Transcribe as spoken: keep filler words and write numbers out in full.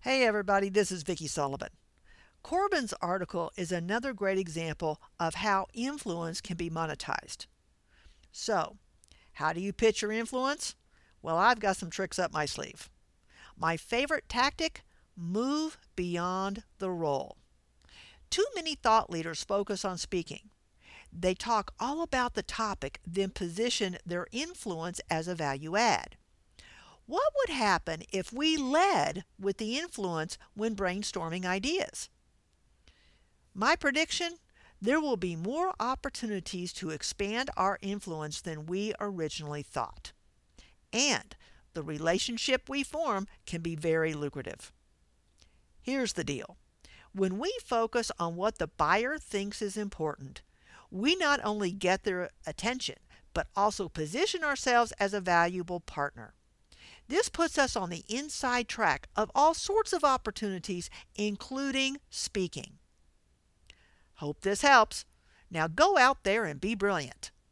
Hey everybody, this is Vicki Sullivan. Corbin's article is another great example of how influence can be monetized. So, how do you pitch your influence? Well, I've got some tricks up my sleeve. My favorite tactic: move beyond the role. Too many thought leaders focus on speaking. They talk all about the topic, then position their influence as a value add. What would happen if we led with the influence when brainstorming ideas? My prediction: there will be more opportunities to expand our influence than we originally thought. And the relationship we form can be very lucrative. Here's the deal: when we focus on what the buyer thinks is important, we not only get their attention, but also position ourselves as a valuable partner. This puts us on the inside track of all sorts of opportunities, including speaking. Hope this helps. Now go out there and be brilliant.